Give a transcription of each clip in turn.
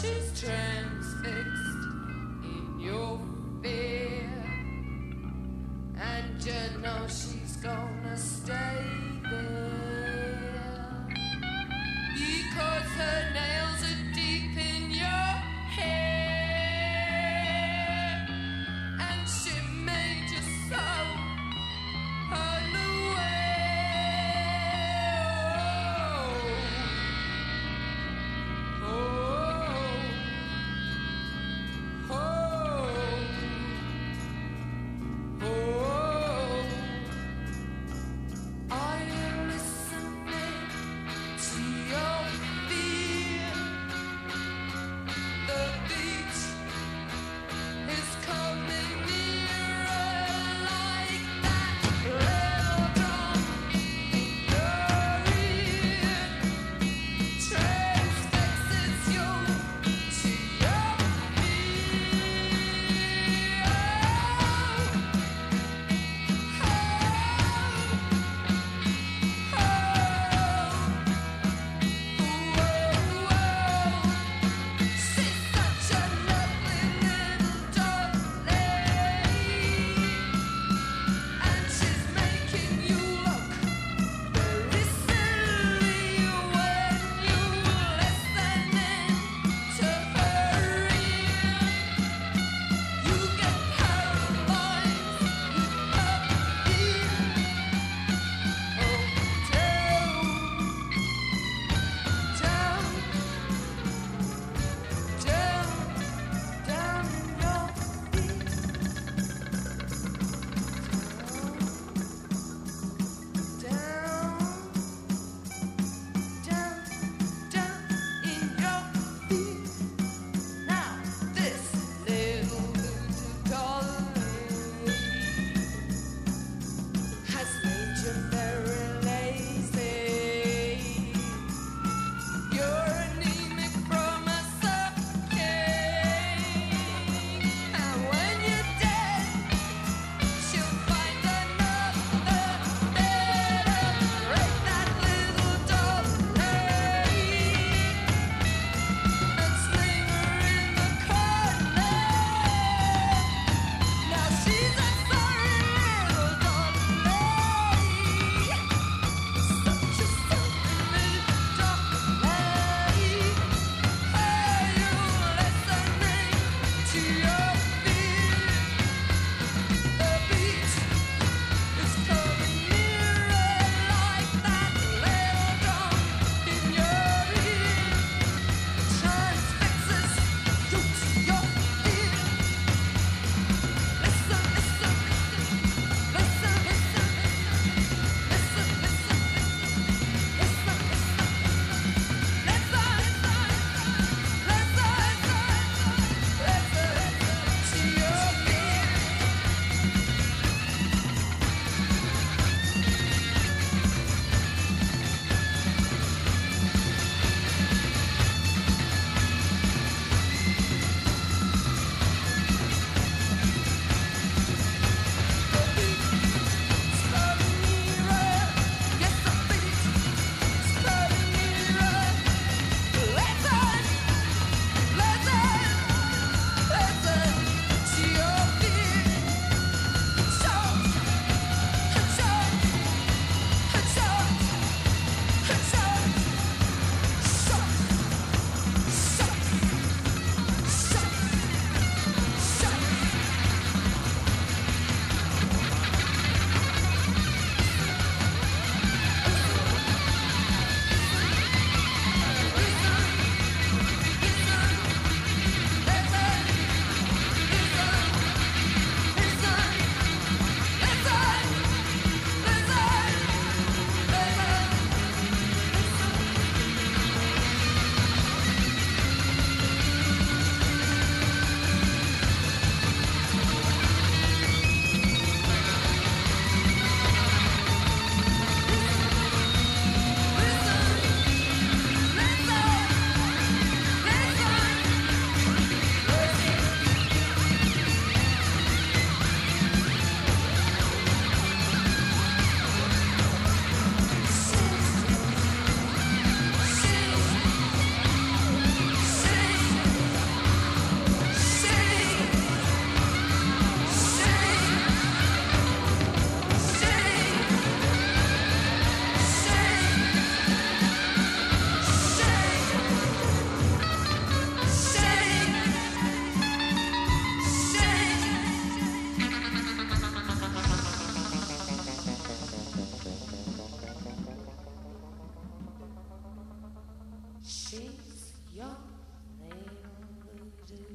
she's transfixed in your fear, and you know she's gonna stay there because her nails are deep in your hair, and she made you so unaware. Oh, oh,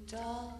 dark.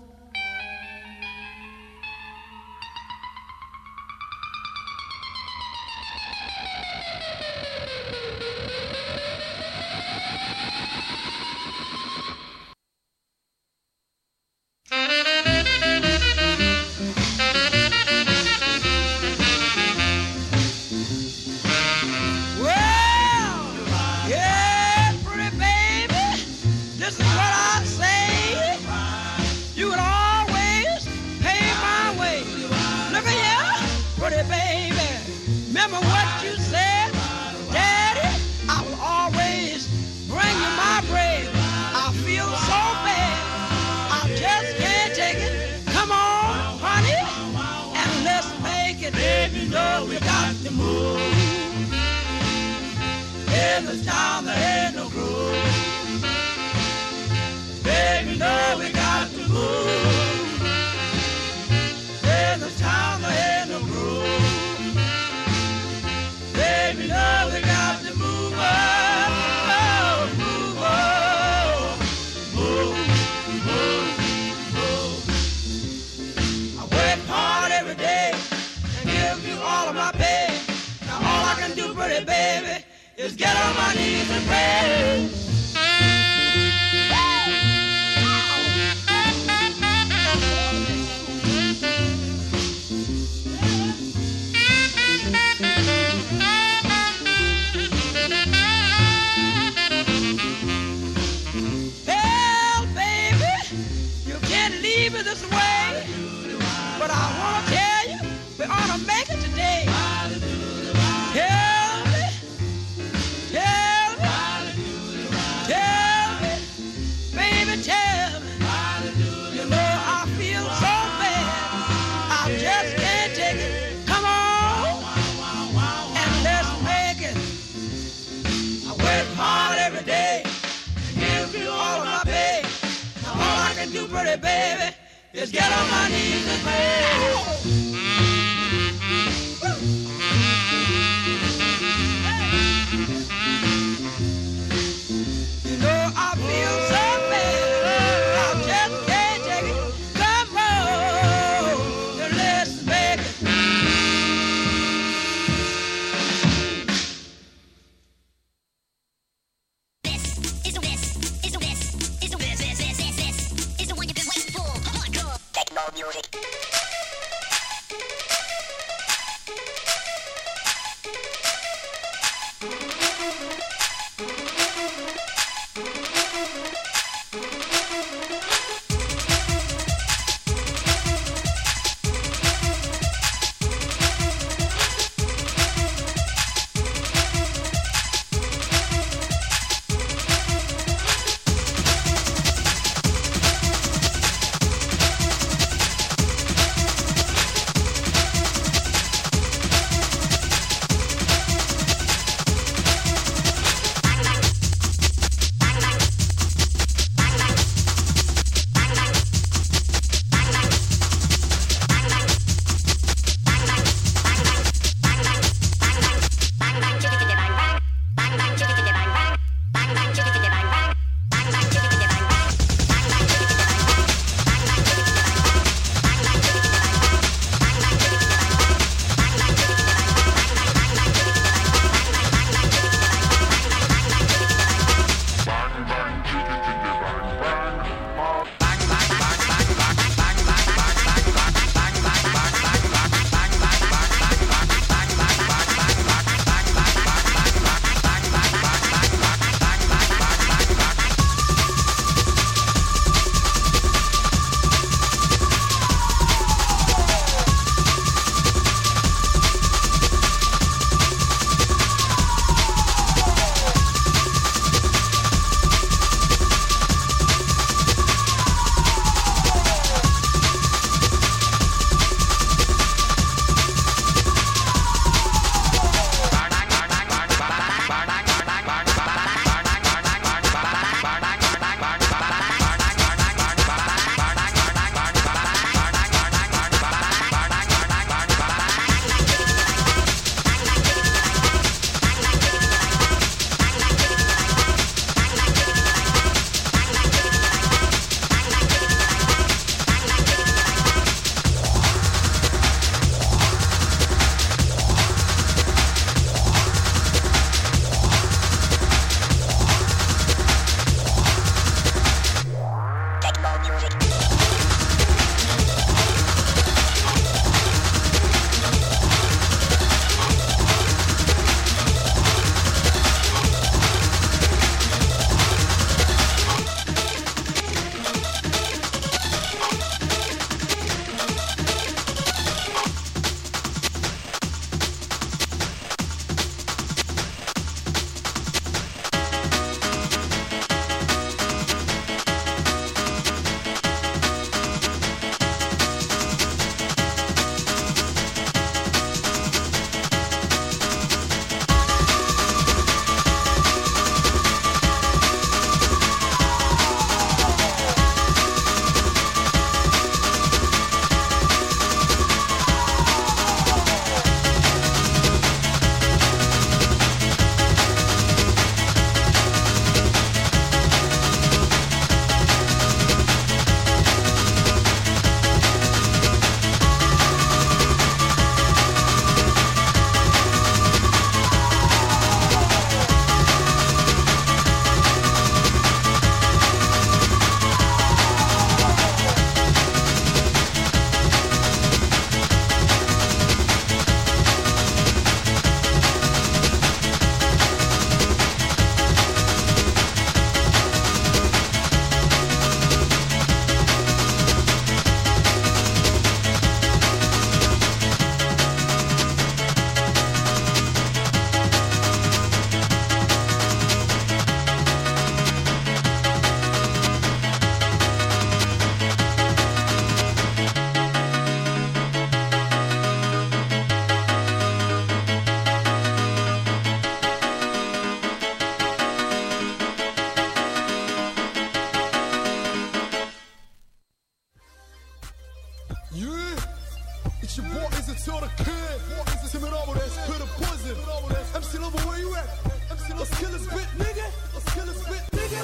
It's your boy, is it till the kid? Tim it over there, put a poison. MC Lover, where you at? Let's kill this bit, nigga. Let's kill this bit, nigga.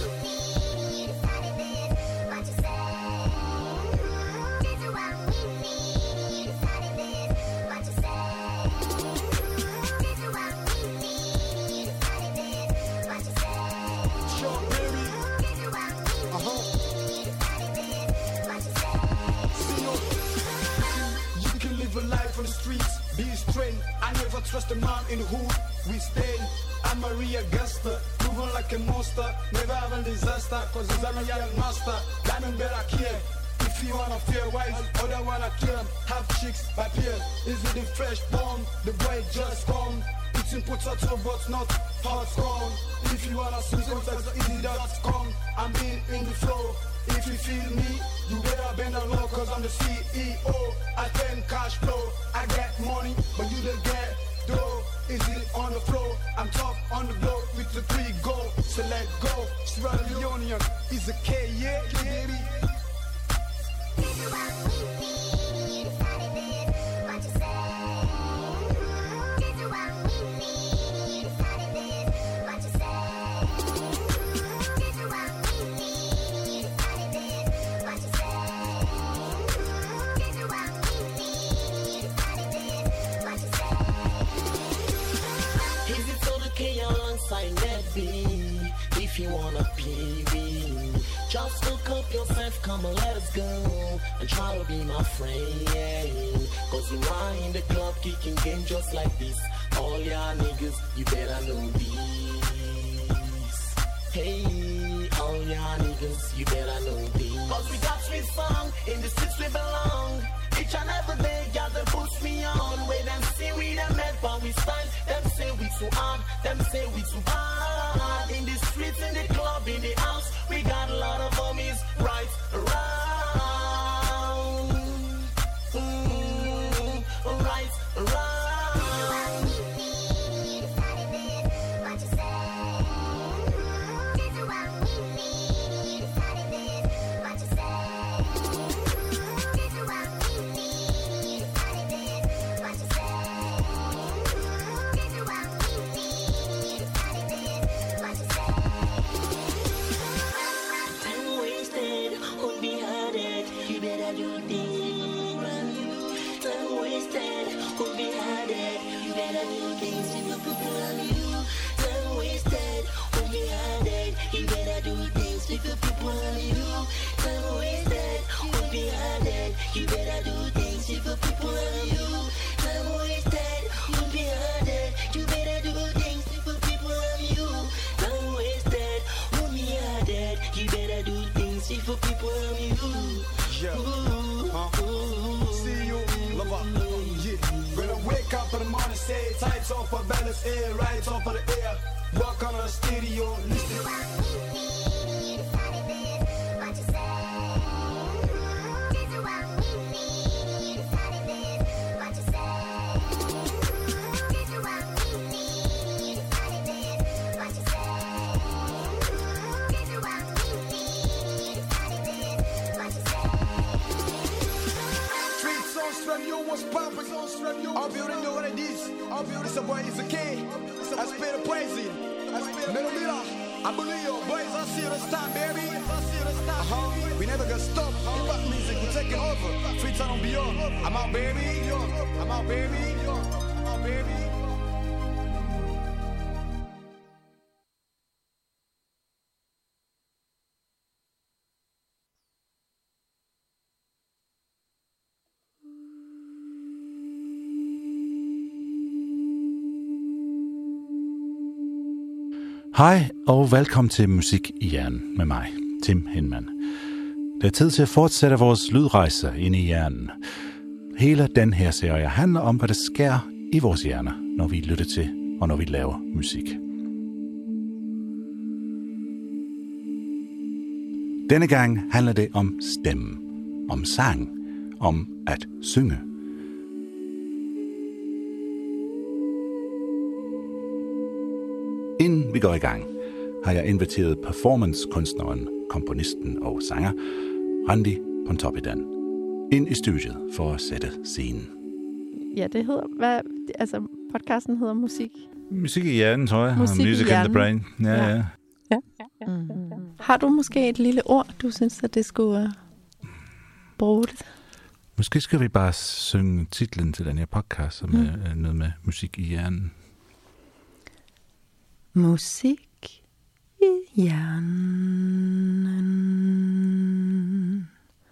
On the streets, be straight. I never trust a man in the hood. We stay. I'm Maria Augusta, moving like a monster. Never have a disaster, cause I'm a young master. Diamond better care. If you wanna fear wise, other wanna kill. Have chicks by peer. Is it the fresh bomb? The boy just come. Eating potato but not hot corn. If you wanna see sometimes easy.com. I'm in the flow. If you feel me, you better bend the law, cause I'm the CEO. I can cash flow, I get money, but you don't get dough. Is it on the floor? I'm tough on the blow with the 3 go. So let go, Sierra Leonean is a K, yeah, baby. If you wanna PV, just hook up yourself, come and let us go, and try to be my friend. Cause you are in the club kicking game just like this. All y'all niggas, you better know this. Hey, all y'all niggas, you better know this. Cause we got sweet song, in the streets we belong. Each and every day, y'all they push me on. Wait and see we them met, but we stand. Them say we too hard, them say we too hard. In the streets, in the club, in the house, we got a lot of homies right around. Right around. Tights off for balance air, right off of the air. Walk on the stereo, listen. I'll be able to know what it is. It's a boy, it's a kid. I spit a praising. Middle Miller. I believe you, boys. I see you this time, baby. We never gonna stop. Hip hop music, we're taking over. Free time on beyond. I'm out, baby. I'm out, baby. I'm out, baby. Hej og velkommen til Musik i Hjernen med mig, Tim Hinman. Det er tid til at fortsætte vores lydrejse ind i hjernen. Hele den her serie handler om, hvad der sker i vores hjerner, når vi lytter til og når vi laver musik. Denne gang handler det om stemmen, om sang, om at synge. Inden vi går i gang, har jeg inviteret performancekunstneren, komponisten og sanger Randi Pontoppidan. ind i studiet for at sætte scenen. Ja, det hedder... podcasten hedder Musik. Musik i hjernen, tror jeg. Musik Music i in the brain. Ja. Har du måske et lille ord, du synes, at det skulle bruge det? Måske skal vi bare synge titlen til den her podcast, som er noget med musik i hjernen. Musik i hjernen.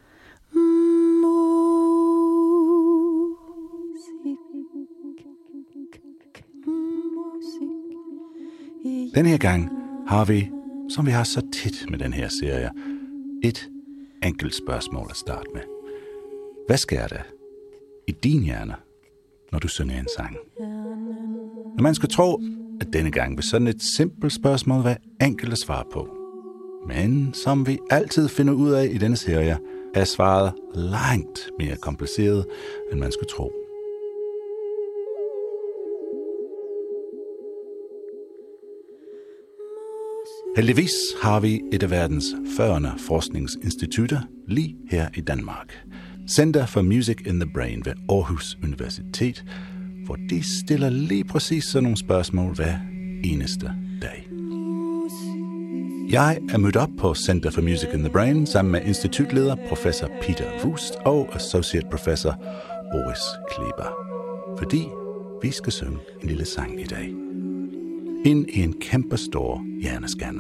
Den her gang har vi, som vi har så tit med den her serie, et enkelt spørgsmål at starte med. Hvad sker der i din hjerne, når du synger en sang? Når man skal tro, at denne gang vil sådan et simpelt spørgsmål være enkelt at svare på. Men som vi altid finder ud af i denne serie, er svaret langt mere kompliceret, end man skulle tro. Heldigvis har vi et af verdens førende forskningsinstitutter lige her i Danmark. Center for Music in the Brain ved Aarhus Universitet, hvor de stiller lige præcis sådan nogle spørgsmål hver eneste dag. Jeg er mødt op på Center for Music in the Brain sammen med institutleder professor Peter Wust og associate professor Boris Kleber, fordi vi skal synge en lille sang i dag. Ind i en kæmpestor hjerneskanner.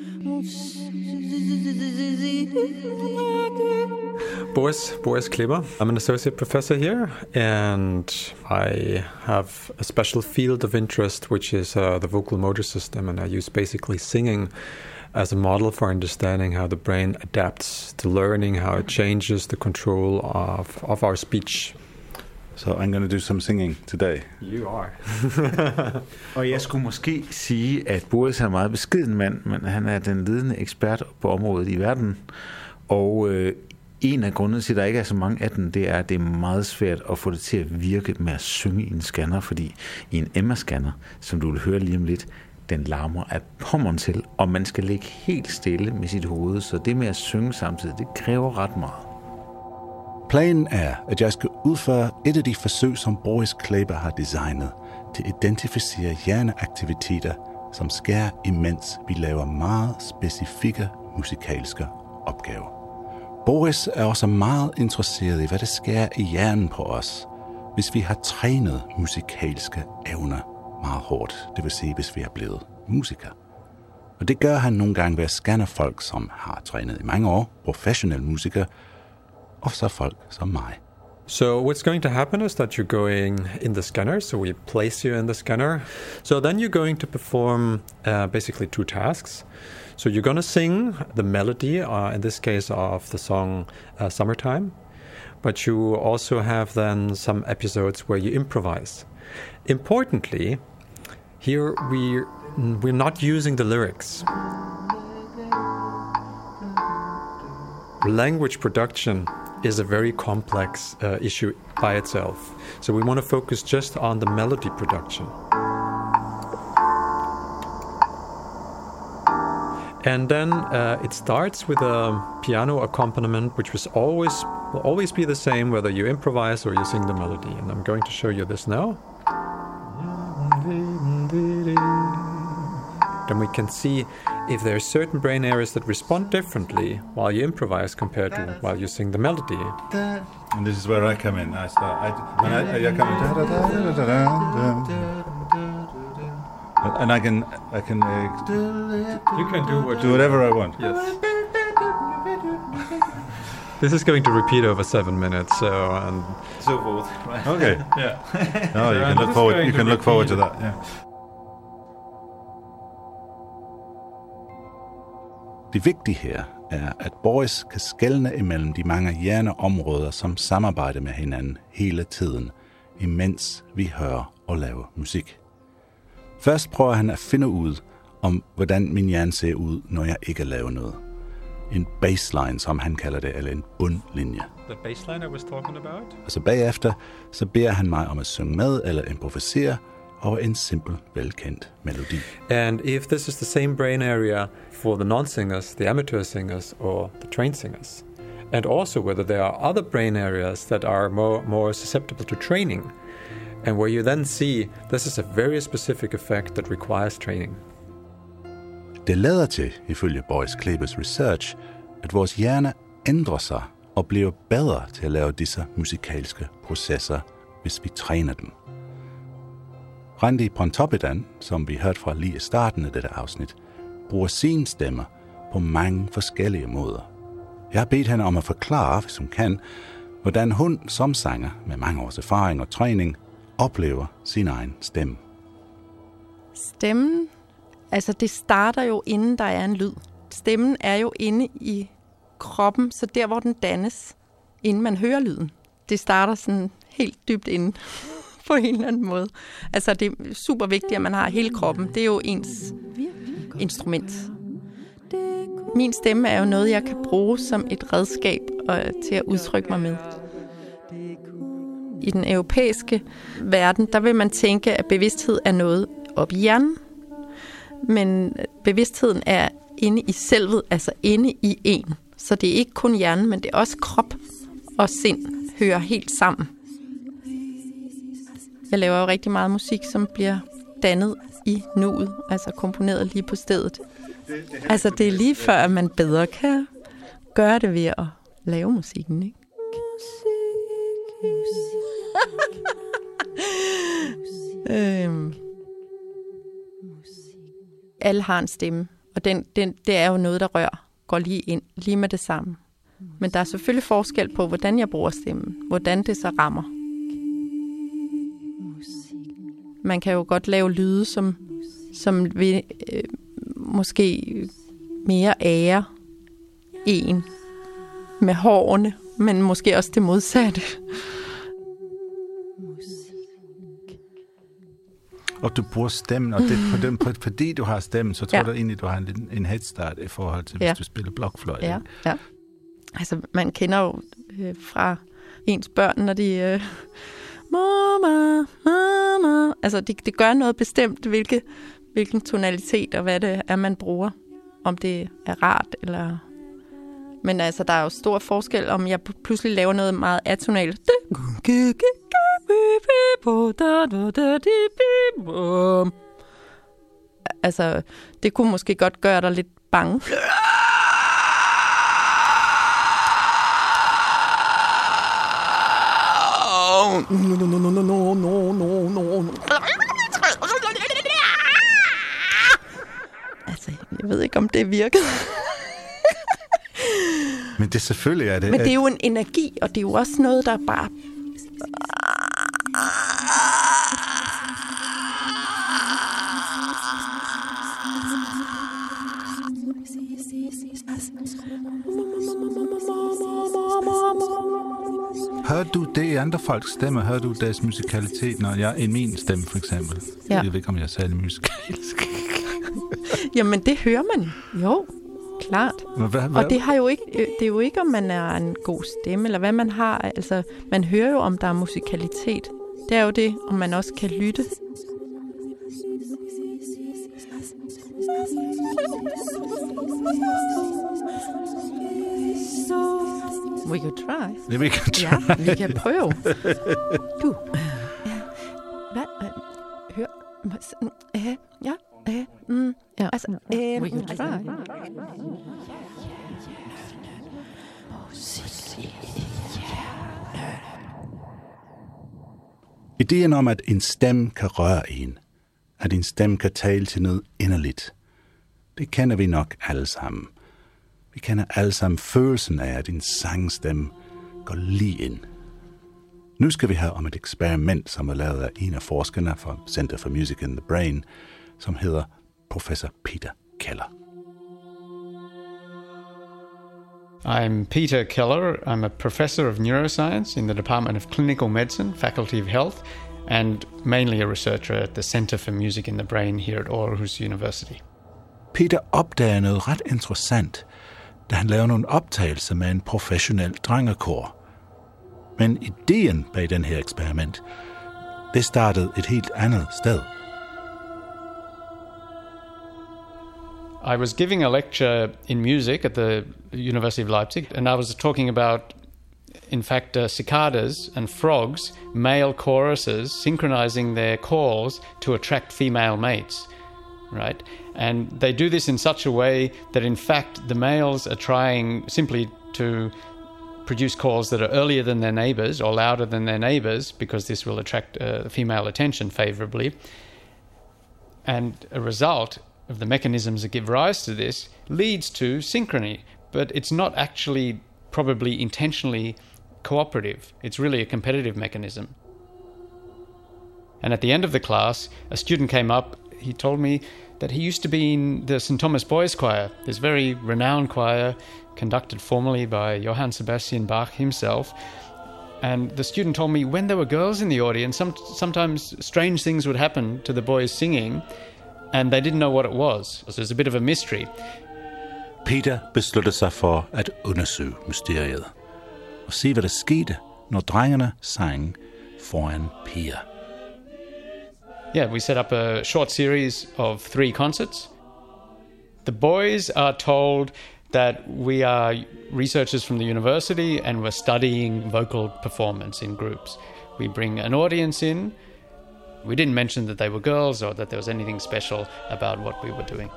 Boris Kleber. I'm an associate professor here, and I have a special field of interest, which is the vocal motor system, and I use basically singing as a model for understanding how the brain adapts to learning, how it changes the control of our speech. So I'm going to do some singing today. You are. Og jeg skulle måske sige, at Boris er en meget beskeden mand, men han er den ledende ekspert på området i verden. Og en af grundene til, at der ikke er så mange af dem, det er, at det er meget svært at få det til at virke med at synge i en scanner, fordi i en Emma-scanner, som du vil høre lige om lidt, den larmer af pommeren til, og man skal ligge helt stille med sit hoved, så det med at synge samtidig, det kræver ret meget. Planen er, at jeg skal udføre et af de forsøg, som Boris Kleber har designet til at identificere hjerneaktiviteter, som sker, imens vi laver meget specifikke musikalske opgaver. Boris er også meget interesseret i, hvad der sker i hjernen på os, hvis vi har trænet musikalske evner meget hårdt, det vil sige, hvis vi er blevet musikere. Og det gør han nogle gange ved at scanne folk, som har trænet i mange år, professionelle musikere, og så folk som mig. So what's going to happen is that you're going in the scanner, so we place you in the scanner. So then you're going to perform basically two tasks. So you're going to sing the melody, in this case of the song Summertime, but you also have then some episodes where you improvise. Importantly, here we're not using the lyrics. Language production is a very complex issue by itself. So we want to focus just on the melody production. And then it starts with a piano accompaniment, which will always be the same whether you improvise or you sing the melody. And I'm going to show you this now. Then we can see if there are certain brain areas that respond differently while you improvise compared to while you sing the melody. And this is where I come in. I come in. And I can. You can do whatever I want. Yes. This is going to repeat over 7 minutes, and so forth. Right? Okay. Yeah. No, you can look forward. You can look forward to that. Yeah. Det vigtige her er, at Boris kan skelne imellem de mange hjerneområder, som samarbejder med hinanden hele tiden, imens vi hører og laver musik. Først prøver han at finde ud om, hvordan min hjerne ser ud, når jeg ikke laver noget. En baseline, som han kalder det, eller en bundlinje. The baseline I was talking about? Og så bagefter, så beder han mig om at synge med eller improvisere over en simpel, velkendt melodi. And if this is the same brain area for the non-singers, the amateur singers, or the trained singers, and also whether there are other brain areas that are more susceptible to training, and where you then see this is a very specific effect that requires training. Det lader til, ifølge Boris Klebes research, at vores hjerne ændrer sig og bliver bedre til at lave disse musikalske processer, hvis vi træner den. Randi Pontoppidan, som vi hørte fra lige i starten af dette afsnit, bruger sin stemme på mange forskellige måder. Jeg har bedt hende om at forklare, hvis hun kan, hvordan hun som sanger med mange års erfaring og træning oplever sin egen stemme. Stemmen, altså det starter jo inden der er en lyd. Stemmen er jo inde i kroppen, så der hvor den dannes, inden man hører lyden. Det starter sådan helt dybt inde på en eller anden måde. Altså det er super vigtigt, at man har hele kroppen. Det er jo ens instrument. Min stemme er jo noget, jeg kan bruge som et redskab til at udtrykke mig med. I den europæiske verden, der vil man tænke, at bevidsthed er noget op i hjernen. Men bevidstheden er inde i selvet, altså inde i en. Så det er ikke kun hjernen, men det er også krop og sind hører helt sammen. Jeg laver jo rigtig meget musik, som bliver dannet i nuet, altså komponeret lige på stedet. Altså det er lige før, at man bedre kan gøre det ved at lave musikken, ikke? Alle har en stemme, og det er jo noget, der går lige ind, lige med det samme. Men der er selvfølgelig forskel på, hvordan jeg bruger stemmen, hvordan det så rammer. Man kan jo godt lave lyde, som vil måske mere ære en med hårene, men måske også det modsatte. Og du bruger stemmen, og det, fordi du har stemmen, så tror du egentlig, du har en head start i forhold til, hvis du spiller blokfløjte. Ja. Altså, man kender jo fra ens børn, når de... mama. Altså, det gør noget bestemt, hvilken tonalitet og hvad det er, man bruger. Om det er rart, eller... Men altså, der er jo stor forskel, om jeg pludselig laver noget meget atonalt. Altså, det kunne måske godt gøre dig lidt bange. Altså, jeg ved ikke, om det virker. Men det selvfølgelig er det. Men det er jo en energi, og det er jo også noget, der bare... Hører du det i andre folks stemmer? Hører du deres musikalitet, når jeg i min stemme for eksempel? Ja. Jeg ved ikke, om jeg er særlig musikalsk. Jamen, det hører man jo. Klart. Hvad? Og det er jo ikke, om man er en god stemme, eller hvad man har. Altså, man hører jo, om der er musikalitet. Det er jo det, om man også kan lytte. We could try. We can try. Ja, vi kan prøve. Du. Hvad? Hør. Ja. Ja, altså, we could try. Ideen om, at en stemme kan røre en, at en stemme kan tale til noget inderligt, det kender vi nok alle sammen. Vi kender alle sammen følelsen af, at en sangstemme går lige ind. Nu skal vi høre om et eksperiment, som er lavet af en af forskerne fra Center for Music in the Brain, som hedder Professor Peter Keller. I'm Peter Keller. I'm a professor of neuroscience in the Department of Clinical Medicine, Faculty of Health, and mainly a researcher at the Center for Music in the Brain here at Aarhus University. Peter opdager noget ret interessant, da han laver nogle optagelser med en professionel drengekor. Men ideen bag den her eksperiment, det startede et helt andet sted. I was giving a lecture in music at the University of Leipzig, and I was talking about, in fact, cicadas and frogs, male choruses, synchronizing their calls to attract female mates, right? And they do this in such a way that, in fact, the males are trying simply to produce calls that are earlier than their neighbors or louder than their neighbors, because this will attract female attention favorably. And a result of the mechanisms that give rise to this leads to synchrony, but it's not actually probably intentionally cooperative. It's really a competitive mechanism. And at the end of the class, a student came up. He told me that he used to be in the St. Thomas Boys Choir, this very renowned choir conducted formerly by Johann Sebastian Bach himself. And the student told me when there were girls in the audience, sometimes strange things would happen to the boys singing, and they didn't know what it was. So there's a bit of a mystery. Peter besluttede sig for at undersøge mysteriet og se, hvad der skete, når drengene sang foran piger. Yeah, we set up a short series of 3 concerts. The boys are told that we are researchers from the university and we're studying vocal performance in groups. We bring an audience in. We didn't mention that they were girls or that there was anything special about what we were doing.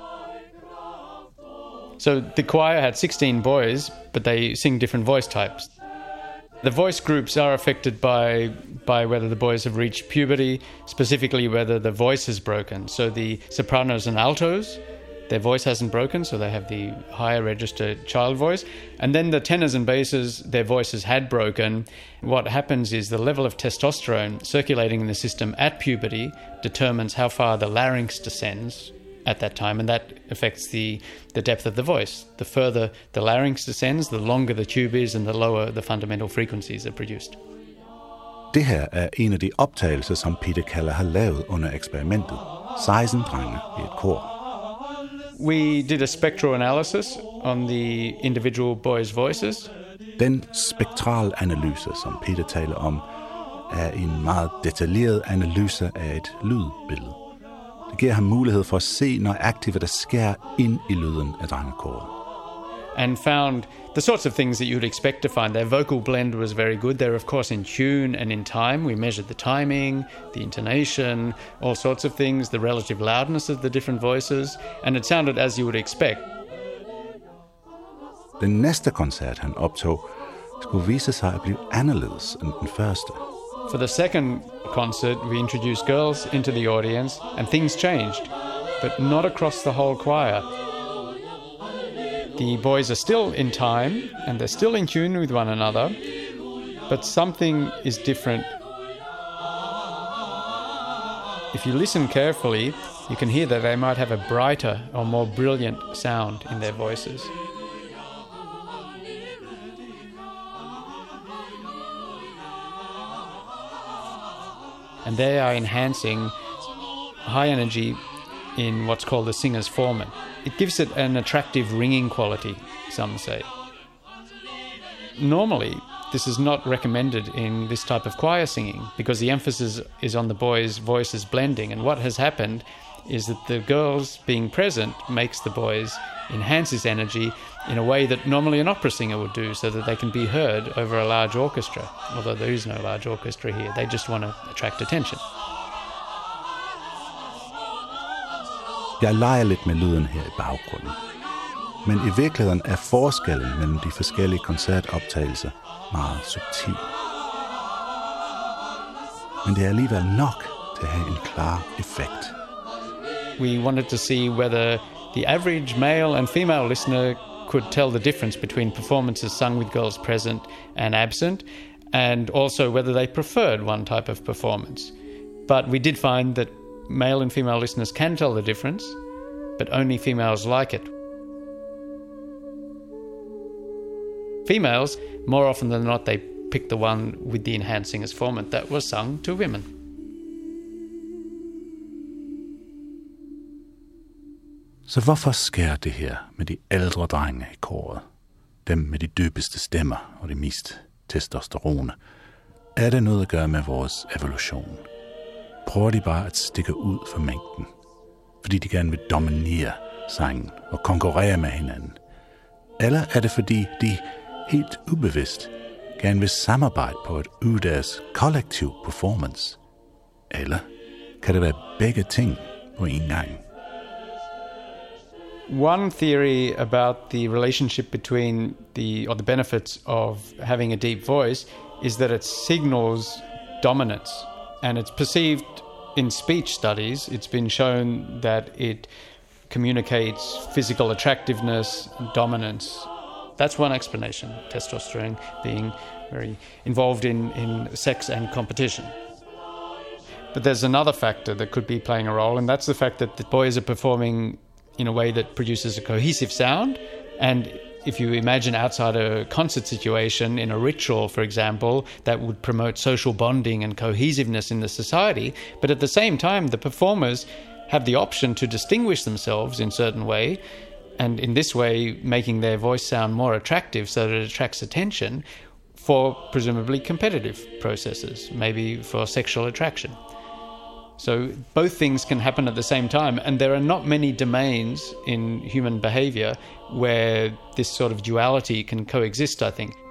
So the choir had 16 boys, but they sing different voice types. The voice groups are affected by whether the boys have reached puberty, specifically whether the voice is broken. So the sopranos and altos, their voice hasn't broken, so they have the higher register child voice. And then the tenors and basses, their voices had broken. What happens is the level of testosterone circulating in the system at puberty determines how far the larynx descends at that time, and that affects the depth of the voice. The further the larynx descends, the longer the tube is, and the lower the fundamental frequencies are produced. Det her er en af de optagelser, som Peter Keller har lavet under eksperimentet. 16 drenge i et kor. We did a spectral analysis on the individual boys' voices. Den spektralanalyse, som Peter taler om, er en meget detaljeret analyse af et lydbillede. Det giver ham mulighed for at se nøjagtigt, hvad der sker ind i lyden af drengekoret. And found the sorts of things that you'd expect to find. Their vocal blend was very good. They're of course in tune and in time. We measured the timing, the intonation, all sorts of things, the relative loudness of the different voices, and it sounded as you would expect. Den næste koncert, han optog, skulle vise sig at blive anderledes end den første. For the second concert, we introduced girls into the audience, and things changed, but not across the whole choir. The boys are still in time, and they're still in tune with one another, but something is different. If you listen carefully, you can hear that they might have a brighter or more brilliant sound in their voices. And they are enhancing high energy in what's called the singer's foreman. It gives it an attractive ringing quality, some say. Normally, this is not recommended in this type of choir singing because the emphasis is on the boys' voices blending, and what has happened is that the girls being present makes the boys enhance his energy in a way that normally an opera singer would do, so that they can be heard over a large orchestra, although there is no large orchestra here. They just want to attract attention. Jeg leger lidt med lyden her i baggrunden. Men i virkeligheden er forskellen mellem de forskellige koncertoptagelser meget subtil. Men det er alligevel nok til at have en klar effekt. We wanted to see whether the average male and female listener could tell the difference between performances sung with girls present and absent, and also whether they preferred one type of performance. But we did find that male and female listeners can tell the difference, but only females like it. Females, more often than not, they pick the one with the enhanced singer's foreman that was sung to women. Så hvorfor sker det her med de ældre drenge i koret? Dem med de dybeste stemmer og det mest testosterone. Er det noget at gøre med vores evolution? Prøver de bare at stikke ud for mængden? Fordi de gerne vil dominere sangen og konkurrerer med hinanden? Eller er det fordi de helt ubevidst gerne vil samarbejde på at øve deres kollektiv performance? Eller kan det være begge ting på en gang? One theory about the relationship between the benefits of having a deep voice is that it signals dominance, and it's perceived in speech studies. It's been shown that it communicates physical attractiveness and dominance. That's one explanation, testosterone being very involved in sex and competition. But there's another factor that could be playing a role, and that's the fact that the boys are performing in a way that produces a cohesive sound. And if you imagine outside a concert situation, in a ritual, for example, that would promote social bonding and cohesiveness in the society. But at the same time, the performers have the option to distinguish themselves in a certain way, and in this way making their voice sound more attractive so that it attracts attention for presumably competitive processes, maybe for sexual attraction. So both things can happen at the same time, and there are not many domains in human behavior where this sort of duality can coexist, I think.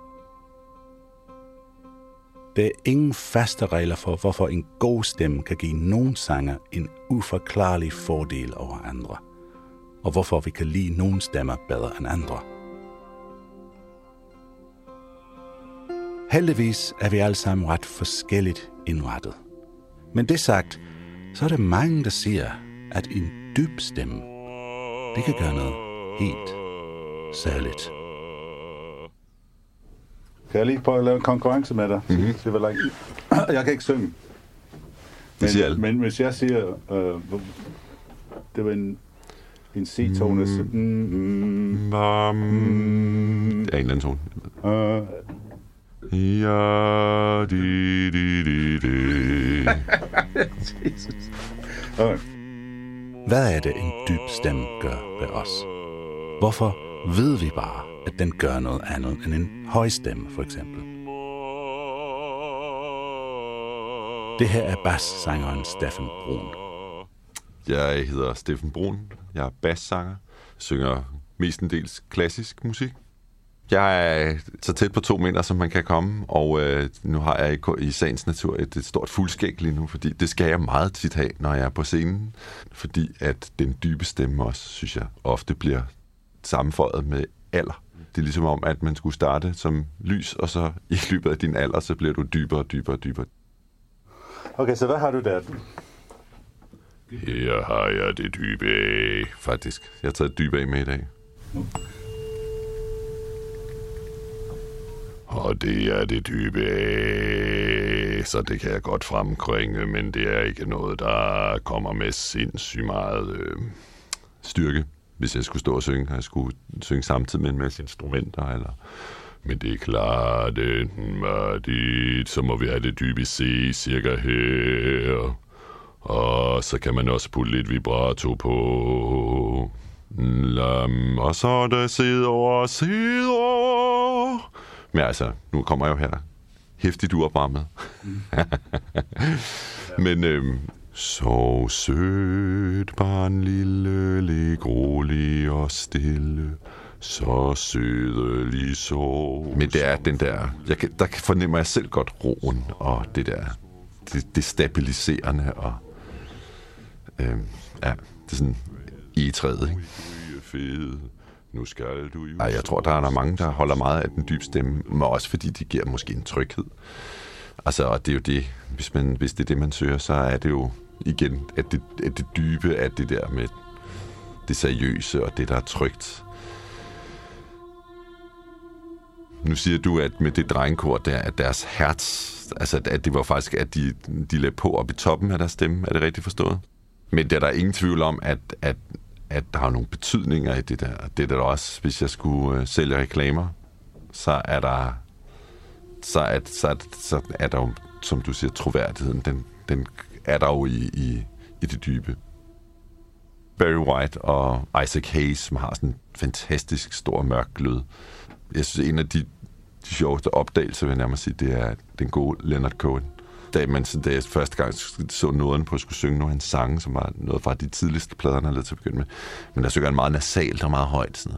Der er ingen faste regler for, hvorfor en god stemme kan give nogle sanger en uforklarlig fordel over andre, og hvorfor vi kan lide nogle stemmer bedre end andre. Heldigvis er vi alle sammen ret forskelligt indrettet. Men det sagt, så er der mange, der siger, at en dyb stemme, det kan gøre noget helt særligt. Kan jeg lige prøve at lave en konkurrence med dig? Se, hvor langt. Jeg kan ikke synge. Men hvis jeg siger, det var en C-tone. Det er en eller anden tone. Ja, Okay. Hvad er det, en dyb stemme gør ved os? Hvorfor ved vi bare, at den gør noget andet end en høj stemme, for eksempel? Det her er bassangeren Steffen Brun. Jeg hedder Steffen Brun. Jeg er bassanger. Synger mestendels klassisk musik. Jeg er så tæt på 2 meter, som man kan komme, og nu har jeg i sagens natur et stort fuldskæg lige nu, fordi det skal jeg meget tit have, når jeg er på scenen, fordi at den dybe stemme også, synes jeg, ofte bliver sammenføjet med alder. Det er ligesom om, at man skulle starte som lys, og så i løbet af din alder, så bliver du dybere og dybere og dybere. Okay, så hvad har du der? Her har jeg det dybe af, faktisk. Jeg har taget et dybe af med i dag. Og det er det dybe af, så det kan jeg godt fremkringe, men det er ikke noget, der kommer med sindssygt meget styrke, hvis jeg skulle stå og synge, og jeg skulle synge samtidig med en masse instrumenter, eller... Men det er klart, så må vi have det dybe C cirka her, og så kan man også putte lidt vibrato på. Og så der sidder. Men altså, nu kommer jeg jo her hæftigt uopvarmet. Men så sødt, barn lille, lig rolig og stille, så sødelig så. Men det er den der, der fornemmer jeg selv godt roen, og det der, det stabiliserende, og ja, det er sådan egetræet, ikke? Nu skal du jo... Jeg tror, der er mange, der holder meget af den dybe stemme, men også fordi de giver måske en tryghed. Altså, og det er jo det, hvis det er det, man søger, så er det jo igen, at det dybe er det der med det seriøse og det, der er trygt. Nu siger du, at med det drengekor der, at deres herz, altså at det var faktisk, at de lagde på op i toppen af deres stemme. Er det rigtigt forstået? Men der er ingen tvivl om, at der har nogle betydninger i det der. Det er der også, hvis jeg skulle sælge reklamer, så er der jo, som du siger, troværdigheden. Den er der jo i det dybe. Barry White og Isaac Hayes, som har sådan en fantastisk stor mørk glød. Jeg synes, en af de sjoveste opdagelser, vil jeg nærmest sige, det er den gode Leonard Cohen. da jeg første gang så noderne på at skulle synge nogle af hans sange, som var noget fra de tidligste plader, han havde til at begynde med. Men der synger han meget nasalt og meget højt. Sådan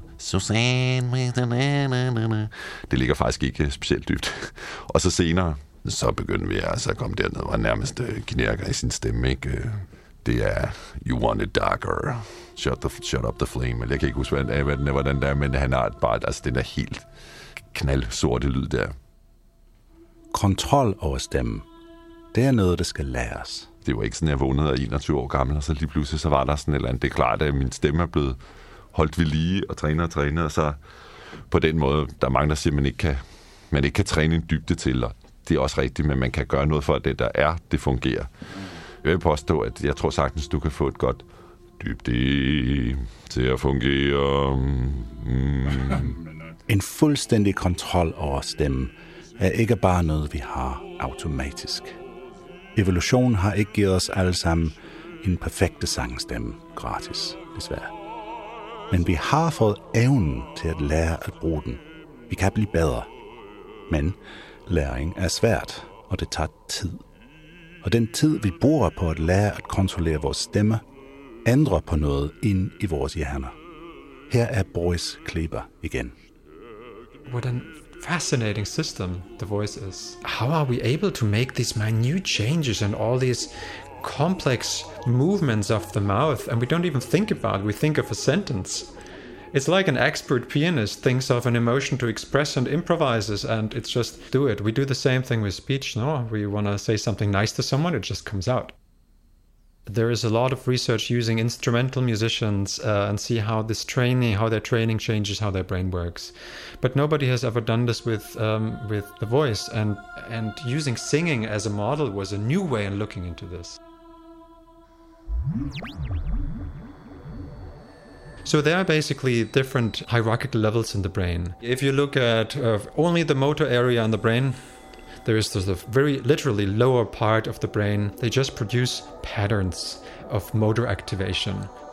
noget. Det ligger faktisk ikke specielt dybt. Og så senere, så begyndte vi altså at komme derned, og nærmest knærker i sin stemme, ikke? Det er You Want It Darker, Shut Up the Flame. Eller jeg kan ikke huske, hvordan der er, men han har bare altså den der helt knaldsorte lyd der. Kontrol over stemmen, det er noget, der skal læres. Det var ikke sådan, jeg vågnede af 21 år gammel, og så lige pludselig så var der sådan et eller andet. Det er klart, at min stemme er blevet holdt ved lige og trænet, og så på den måde, der er mange, der siger, at man ikke kan træne en dybde til, og det er også rigtigt, men man kan gøre noget for, at det der er, det fungerer. Jeg vil påstå, at jeg tror sagtens, du kan få et godt dybde til at fungere. En fuldstændig kontrol over stemmen er ikke bare noget, vi har automatisk. Evolutionen har ikke givet os alle sammen en perfekte sangstemme gratis, desværre. Men vi har fået evnen til at lære at bruge den. Vi kan blive bedre. Men læring er svært, og det tager tid. Og den tid, vi bruger på at lære at kontrollere vores stemme, ændrer på noget ind i vores hjerner. Her er Boris Kleber igen. What a fascinating system the voice is. How are we able to make these minute changes and all these complex movements of the mouth, and we don't even think about it. We think of a sentence. It's like an expert pianist thinks of an emotion to express and improvises, and it's just do it. We do the same thing with speech, no? We want to say something nice to someone, it just comes out. There is a lot of research using instrumental musicians and see how their training changes how their brain works. But nobody has ever done this with the voice, and using singing as a model was a new way of looking into this. So there are basically different hierarchical levels in the brain. If you look at only the motor area in the brain, there is the very literally lower part of the brain. They just produce patterns of motor activation.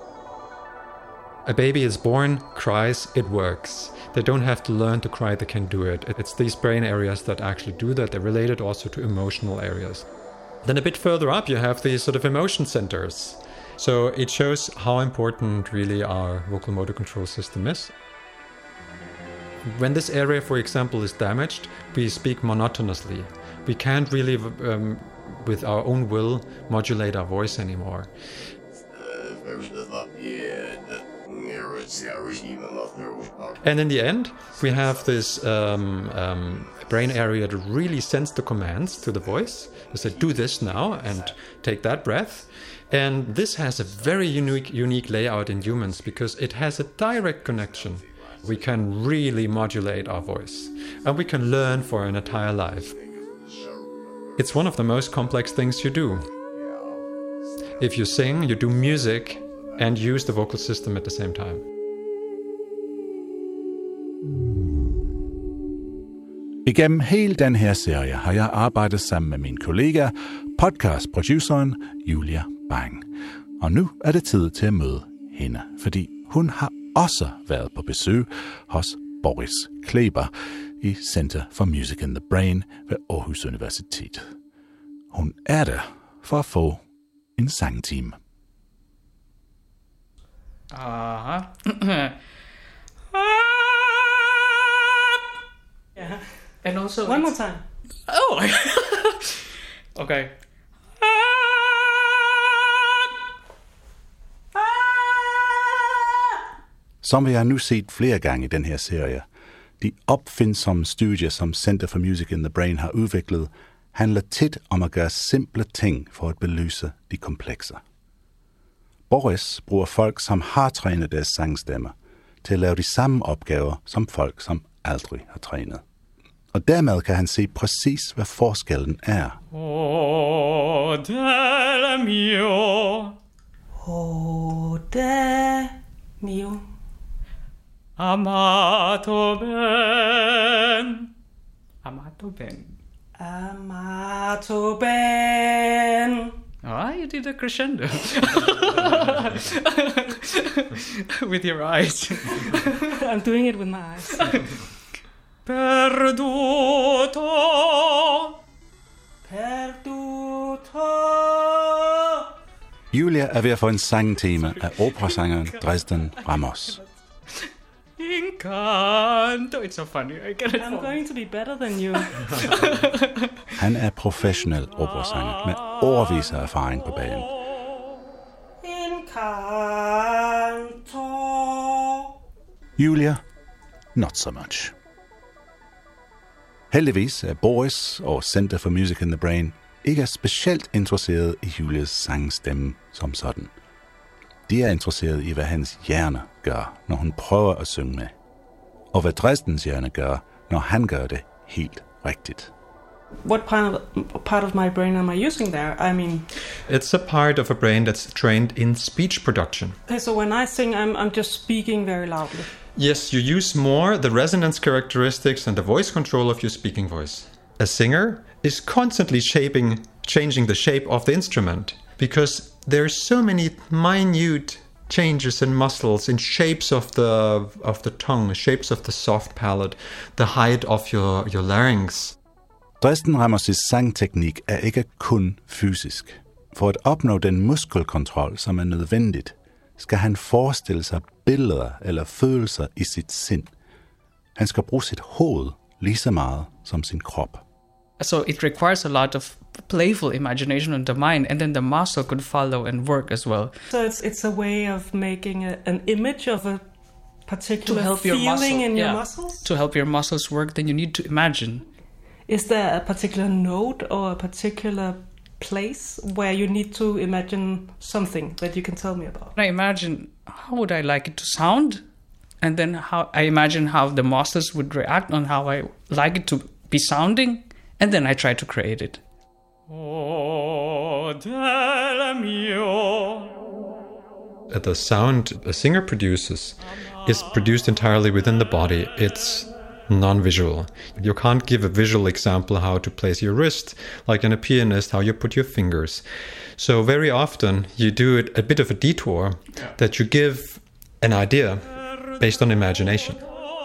A baby is born, cries, it works. They don't have to learn to cry, they can do it. It's these brain areas that actually do that. They're related also to emotional areas. Then a bit further up you have these sort of emotion centers. So it shows how important really our vocal motor control system is. When this area, for example, is damaged, we speak monotonously. We can't really, with our own will, modulate our voice anymore. And in the end, we have this brain area that really sends the commands to the voice. They say, do this now and take that breath. And this has a very unique layout in humans because it has a direct connection. We can really modulate our voice, and we can learn for an entire life. It's one of the most complex things you do. If you sing, you do music and use the vocal system at the same time. Igennem hele den her serie har jeg arbejdet sammen med min kollega, podcastproduceren Julia Bang. Og nu er det tid til at møde hende, fordi hun har også været på besøg hos Boris Kleber i Center for Music in the Brain ved Aarhus Universitet. Hun er der for at få en sangtime. Aha. Yeah. And also one more time. Oh. Okay. Som vi har nu set flere gange i den her serie, de opfindsomme studier, som Center for Music in the Brain har udviklet, handler tit om at gøre simple ting for at belyse de komplekse. Boris bruger folk, som har trænet deres sangstemmer, til at lave de samme opgaver som folk, som aldrig har trænet. Og dermed kan han se præcis, hvad forskellen er. Oh, del mio. Oh, del mio. Amato ben. Amato ben. Amato ben. Ah, you did a crescendo. With your eyes. I'm doing it with my eyes. Perduto. Perduto. Julia er ved at få en sangtime af operasangeren Dresden Ramos. Encanto. It's so funny. I get it. I'm going to be better than you. Han er professionel operasanger med årevis af erfaring på banen. Encanto. Julia, not so much. Heldigvis er Boris og Center for Music in the Brain ikke er specielt interesseret i Julias sangstemme som sådan. De er interesseret i, hvad hans hjerne gør, når hun prøver at synge med. Og hvad Dresdens hjerne gør, når han gør det helt rigtigt. What part of my brain am I using there? I mean, It's a part of a brain that's trained in speech production. okay, so when I sing, I'm just speaking very loudly. Yes, you use more the resonance characteristics and the voice control of your speaking voice. A singer is constantly changing the shape of the instrument because there are so many minute changes in muscles, in shapes of the tongue, shapes of the soft palate, the height of your larynx. Dresden Ramos' sangteknik er ikke kun fysisk. For at opnå den muskelkontrol, som er nødvendigt, skal han forestille sig billeder eller følelser i sit sind. Han skal bruge sit hoved lige så meget som sin krop. So it requires a lot of playful imagination in the mind, and then the muscle could follow and work as well. So it's a way of making an image of a particular To help your feeling in your yeah. muscles. To help your muscles work, then you need to imagine. Is there a particular note or a particular place where you need to imagine something that you can tell me about? I imagine how would I like it to sound, and then how I imagine how the muscles would react on how I like it to be sounding, and then I try to create it. The sound a singer produces is produced entirely within the body. It's non-visual. You can't give a visual example how to place your wrist, like in a pianist, how you put your fingers. So very often you do it a bit of a detour that you give an idea based on imagination.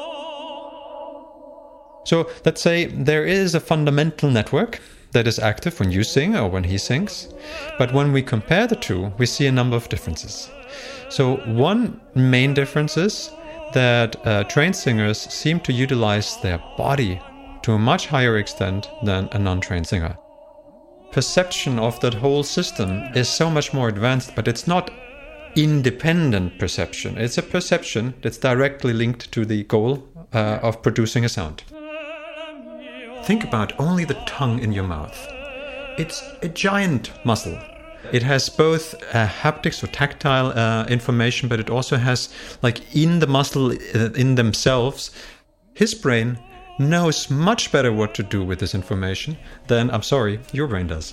So let's say there is a fundamental network that is active when you sing or when he sings, but when we compare the two, we see a number of differences. So one main difference is that trained singers seem to utilize their body to a much higher extent than a non-trained singer. Perception of that whole system is so much more advanced, but it's not independent perception. It's a perception that's directly linked to the goal of producing a sound. Think about only the tongue in your mouth. It's a giant muscle. It has both haptics or tactile information, but it also has, like, in the muscle in themselves, his brain knows much better what to do with this information than, I'm sorry, your brain does.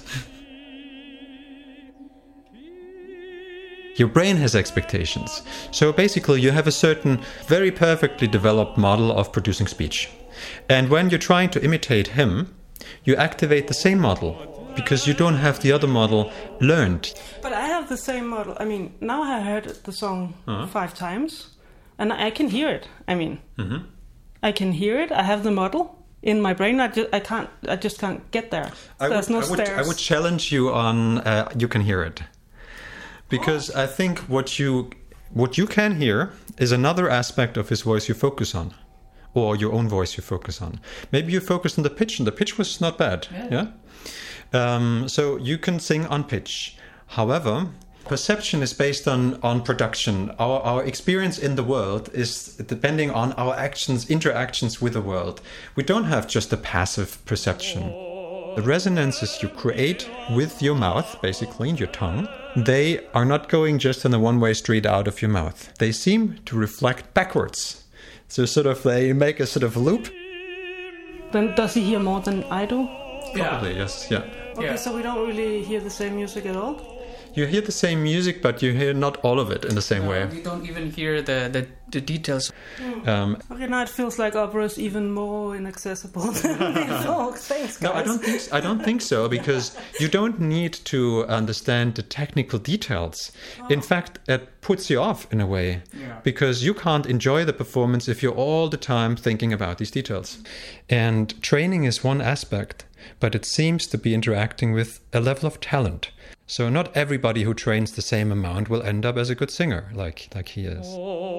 Your brain has expectations. So basically you have a certain very perfectly developed model of producing speech. And when you're trying to imitate him, you activate the same model because you don't have the other model learned. But I have the same model. I mean, now I heard the song 5 times, and I can hear it. I mean, I can hear it. I have the model in my brain. I just can't get there. There's no stairs. I would challenge you on you can hear it, because I think what you can hear is another aspect of his voice you focus on, or your own voice you focus on. Maybe you focus on the pitch, and the pitch was not bad. Yeah. So you can sing on pitch. However, perception is based on production. Our experience in the world is depending on our interactions with the world. We don't have just a passive perception. The resonances you create with your mouth, basically, in your tongue, they are not going just in a one-way street out of your mouth. They seem to reflect backwards. So they make a sort of loop. Then does he hear more than I do? Probably, yes, yeah. Okay, so we don't really hear the same music at all? You hear the same music, but you hear not all of it in the same way. We don't even hear the details. Okay, now it feels like opera is even more inaccessible than before. Thanks, guys. No, I don't think so, because you don't need to understand the technical details. In fact, it puts you off in a way, because you can't enjoy the performance if you're all the time thinking about these details. And training is one aspect, but it seems to be interacting with a level of talent. So not everybody who trains the same amount will end up as a good singer, like he is.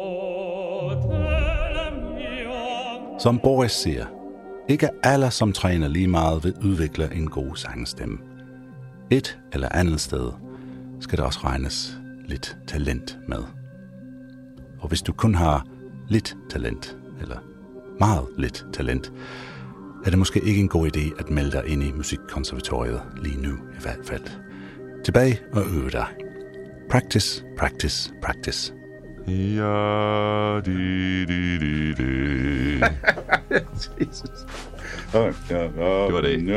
Som Boris siger, ikke alle, som træner lige meget, vil udvikle en god sangstemme. Et eller andet sted skal der også regnes lidt talent med. Og hvis du kun har lidt talent, eller meget lidt talent, er det måske ikke en god idé at melde dig ind i musikkonservatoriet lige nu i hvert fald. Tilbage og øve dig. Practice, practice, practice. Ja, di. Jesus. Det var det.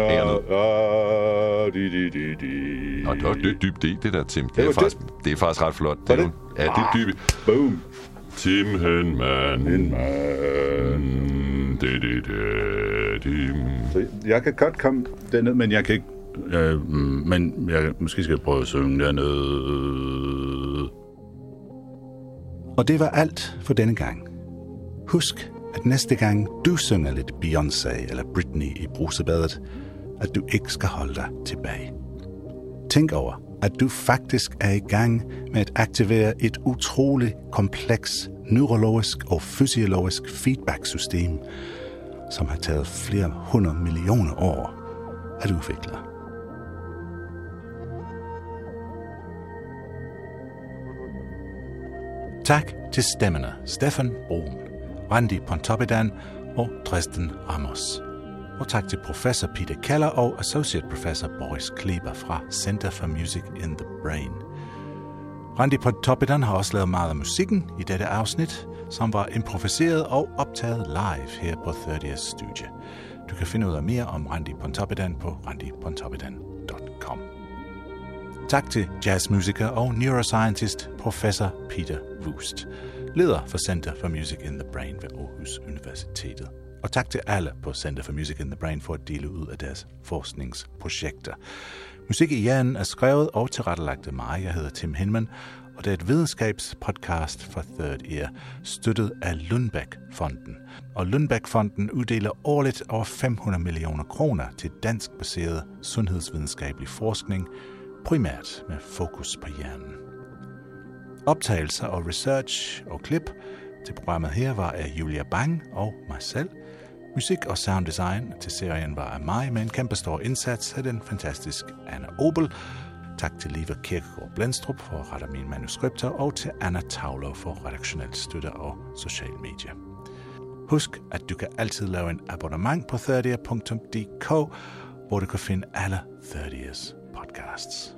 Nå, det var dybt det der, Tim. Det er faktisk ret flot. Det er dybt. Boom. Tim Henman. Jeg kan godt komme derned, men jeg kan ikke. Men jeg måske skal prøve at synge dernede. Og det var alt for denne gang. Husk, at næste gang du synger lidt Beyoncé eller Britney i brusebadet, at du ikke skal holde dig tilbage. Tænk over, at du faktisk er i gang med at aktivere et utroligt kompleks neurologisk og fysiologisk feedback-system, som har taget flere 100 millioner år at udvikle. Tak til stemmerne Stefan Brun, Randi Pontoppidan og Dresden Ramos. Og tak til professor Peter Keller og associate professor Boris Kleber fra Center for Music in the Brain. Randi Pontoppidan har også lavet meget af musikken i dette afsnit, som var improviseret og optaget live her på 30's studie. Du kan finde ud af mere om Randi Pontoppidan på randipontoppidan.com. Tak til jazzmusiker og neuroscientist professor Peter Wust, leder for Center for Music in the Brain ved Aarhus Universitetet. Og tak til alle på Center for Music in the Brain for at dele ud af deres forskningsprojekter. Musik i hjernen er skrevet og tilrettelagt af mig. Jeg hedder Tim Hinman, og det er et videnskabspodcast for Third Ear, støttet af Lundbeck-fonden. Og Lundbeck-fonden uddeler årligt over 500 millioner kroner til dansk-baseret sundhedsvidenskabelig forskning, primært med fokus på hjernen. Optagelser og research og klip til programmet her var af Julia Bang og mig selv. Musik og sounddesign til serien var af mig med en kæmpestor indsats af den fantastiske Anna Obel. Tak til Liva Kirkegaard Blendstrup for at rette mine manuskripter, og til Anna Tauler for redaktionel støtte og social medie. Husk, at du kan altid lave en abonnement på 30er.dk, hvor du kan finde alle 30's podcasts.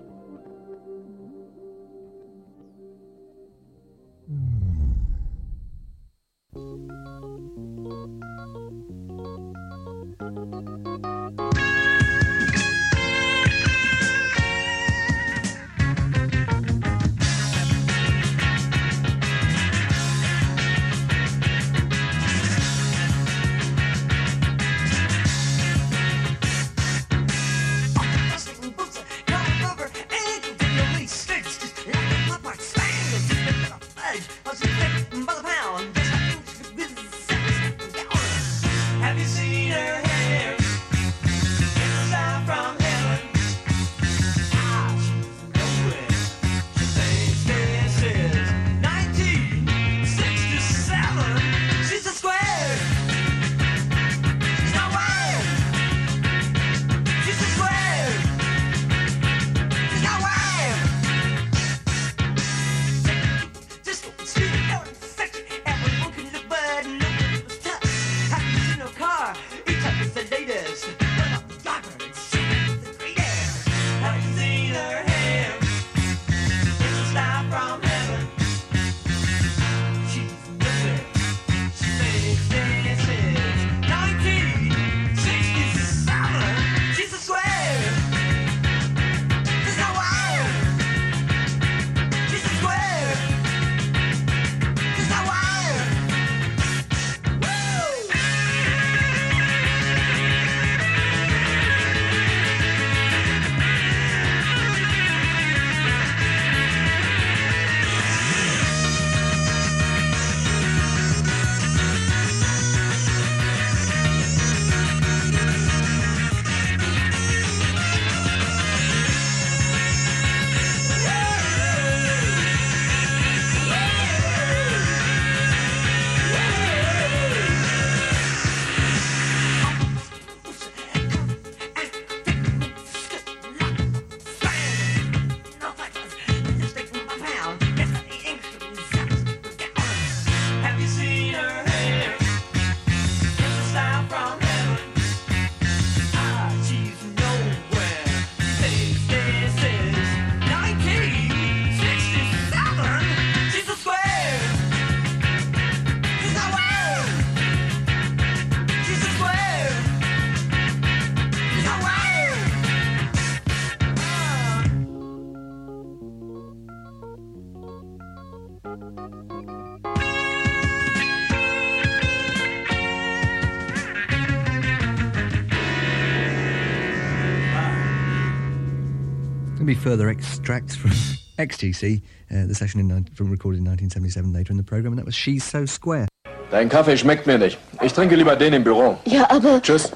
Going to be further extracts from XTC, the session recorded in 1977 later in the program, and that was She's So Square. Dein Kaffee schmeckt mir nicht. Ich trinke lieber den im Büro. Ja, aber... Tschüss.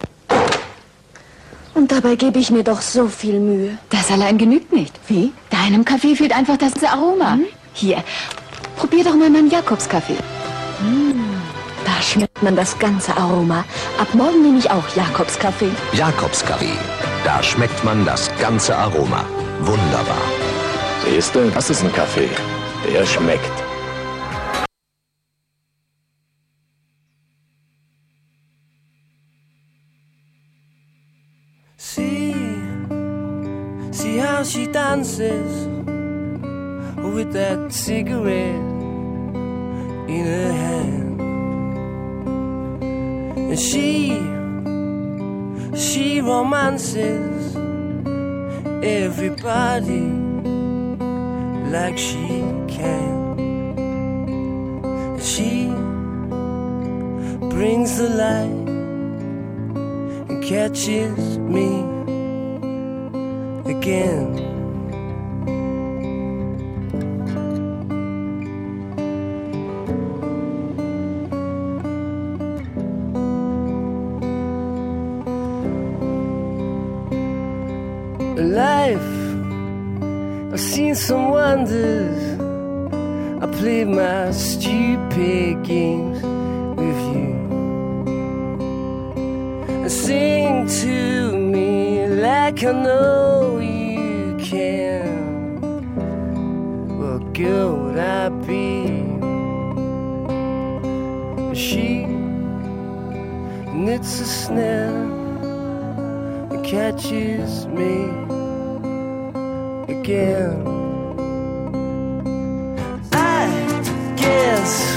Und dabei gebe ich mir doch so viel Mühe. Das allein genügt nicht. Wie? Deinem Kaffee fehlt einfach das Aroma. Hier, probier doch mal meinen Jakobskaffee. Da schmeckt man das ganze Aroma. Ab morgen nehme ich auch Jakobskaffee. Jakobskaffee. Da schmeckt man das ganze Aroma. Wunderbar. Siehst du, das ist ein Kaffee. Der schmeckt. See how she dances with that cigarette in her hand. And she romances everybody like she can. And she brings the light and catches me again. Life, I've seen some wonders. I played my stupid games with you. And sing to me like I know you can. What good would I be? She knits a snare and catches me again. I guess